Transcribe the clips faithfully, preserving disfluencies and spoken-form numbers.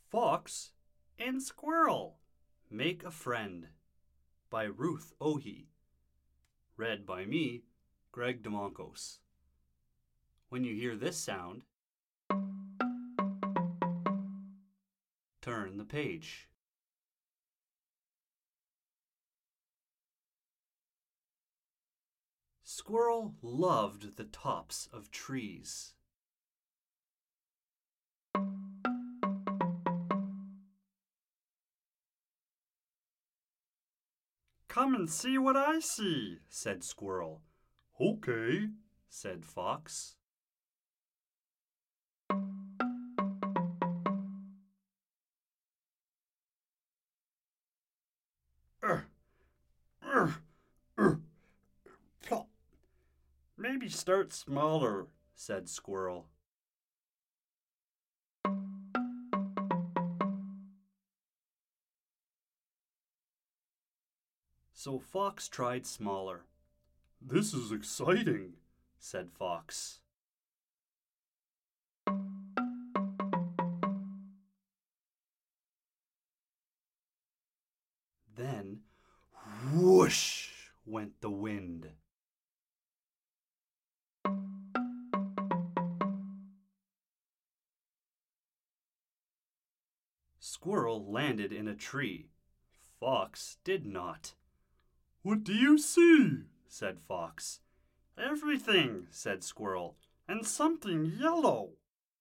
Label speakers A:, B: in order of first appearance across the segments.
A: Fox and Squirrel Make a Friend by Ruth Ohe. Read by me, Greg DeMoncos. When you hear this sound, turn the page. Squirrel loved the tops of trees. Come and see what I see, said Squirrel. Okay, said Fox. Uh, uh, uh, plop. Maybe start smaller, said Squirrel. So Fox tried smaller. This is exciting, said Fox. Then, whoosh, went the wind. Squirrel landed in a tree. Fox did not. What do you see? Said Fox. Everything, said Squirrel, and something yellow.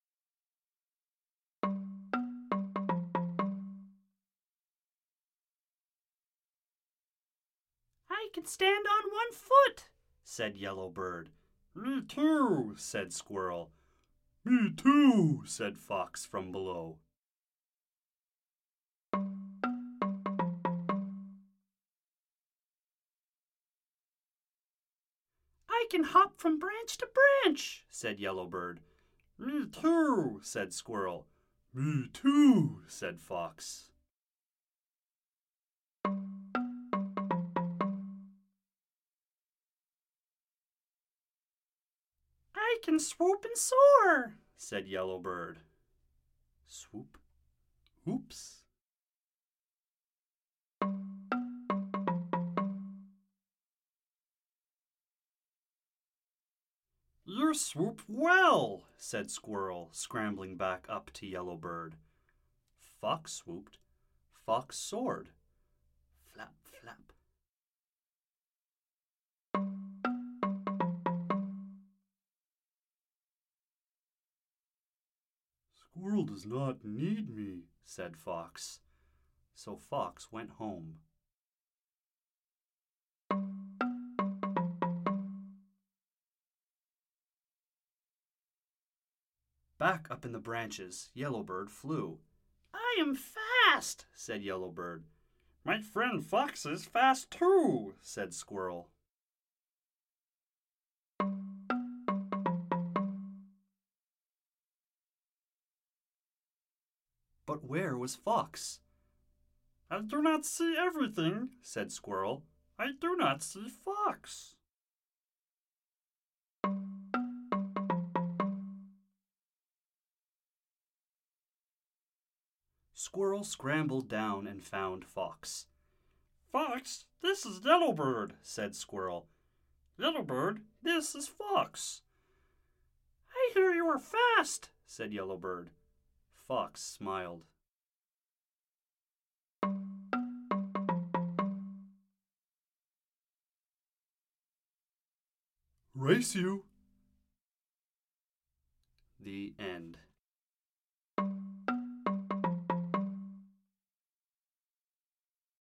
A: I can stand on one foot, said Yellowbird. Me too, said Squirrel. Me too, said Fox from below. I can hop from branch to branch, said Yellowbird. Me too, said Squirrel. Me too, said Fox. I can swoop and soar, said Yellowbird. Swoop. Oops. You swoop well, said Squirrel, scrambling back up to Yellowbird. Fox swooped. Fox soared. Flap, flap. Squirrel does not need me, said Fox. So Fox went home. Back up in the branches, Yellowbird flew. I am fast, said Yellowbird. My friend Fox is fast too, said Squirrel. But where was Fox? I do not see everything, said Squirrel. I do not see Fox. Squirrel scrambled down and found Fox. Fox, this is Yellowbird, said Squirrel. Yellowbird, this is Fox. I hear you are fast, said Yellowbird. Fox smiled. Race you. The end.